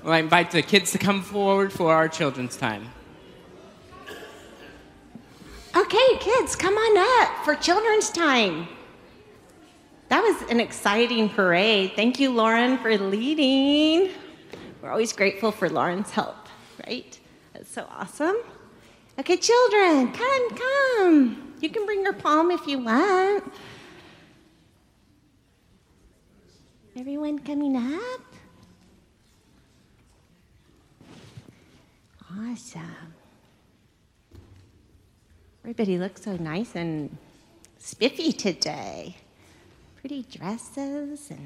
Well, I invite the kids to come forward for our children's time. Okay, kids, come on up for children's time. That was an exciting parade. Thank you, Lauren, for leading. We're always grateful for Lauren's help, right? That's so awesome. Okay, children, come. You can bring your palm if you want. Everyone coming up? Awesome. Everybody looks so nice and spiffy today. Pretty dresses and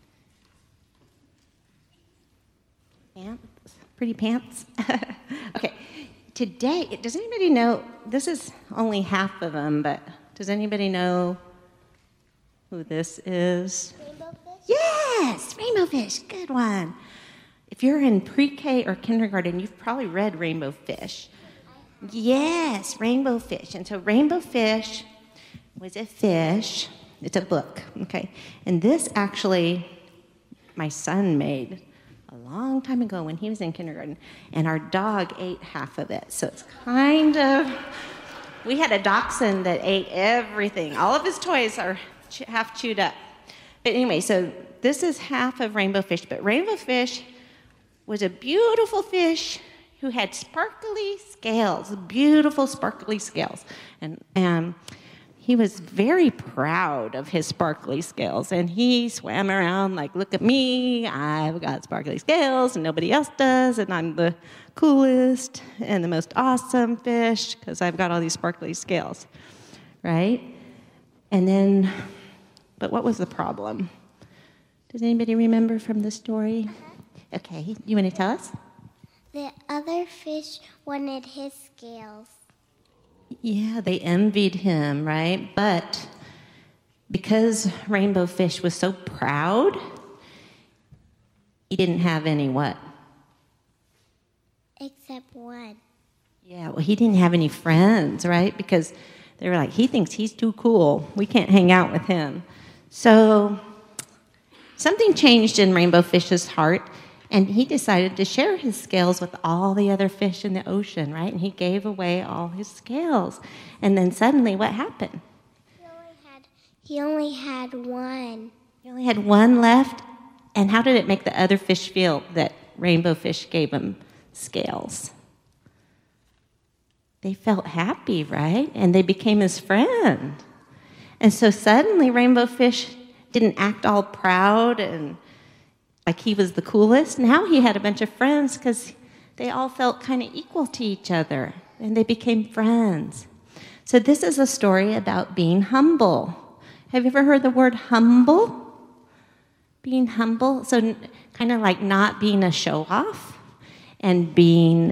pants, pretty pants. Okay, today, does anybody know, this is only half of them, but does anybody know who this is? Rainbow fish? Yes, rainbow fish, good one. If you're in pre-K or kindergarten, you've probably read Rainbow Fish. Yes, Rainbow Fish. And so Rainbow Fish was a fish. It's a book, okay? And this actually, my son made a long time ago when he was in kindergarten, and our dog ate half of it. So it's kind of, we had a dachshund that ate everything. All of his toys are half chewed up. But anyway, so this is half of Rainbow Fish, but Rainbow Fish was a beautiful fish who had sparkly scales, beautiful sparkly scales. And he was very proud of his sparkly scales. And he swam around like, look at me, I've got sparkly scales and nobody else does. And I'm the coolest and the most awesome fish because I've got all these sparkly scales, right? And then, but what was the problem? Does anybody remember from the story? Okay, you want to tell us? The other fish wanted his scales. Yeah, they envied him, right? But because Rainbow Fish was so proud, he didn't have any what? Except one. Yeah, well, he didn't have any friends, right? Because they were like, he thinks he's too cool. We can't hang out with him. So something changed in Rainbow Fish's heart, and he decided to share his scales with all the other fish in the ocean, right? And he gave away all his scales. And then suddenly, what happened? He only had one. He only had one left. And how did it make the other fish feel that Rainbow Fish gave him scales? They felt happy, right? And they became his friend. And so suddenly, Rainbow Fish didn't act all proud and like he was the coolest. Now he had a bunch of friends because they all felt kind of equal to each other, and they became friends. So this is a story about being humble. Have you ever heard the word humble? Being humble, so kind of like not being a show-off and being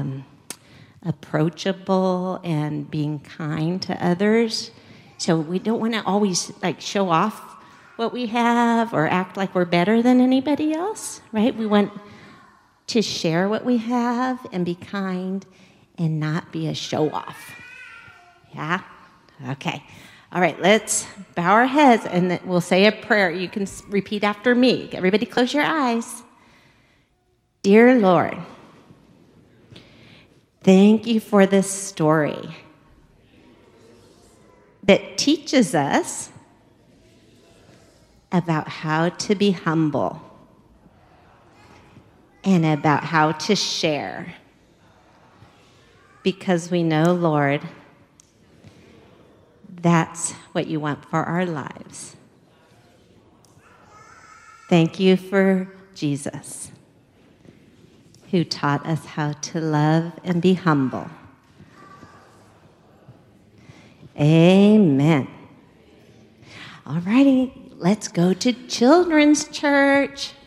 approachable and being kind to others. So we don't want to always like show off what we have or act like we're better than anybody else, right? We want to share what we have and be kind and not be a show-off. Yeah? Okay. All right, let's bow our heads and then we'll say a prayer. You can repeat after me. Everybody close your eyes. Dear Lord, thank you for this story that teaches us about how to be humble and about how to share. Because we know, Lord, that's what you want for our lives. Thank you for Jesus, who taught us how to love and be humble. Amen. All righty. Let's go to children's church.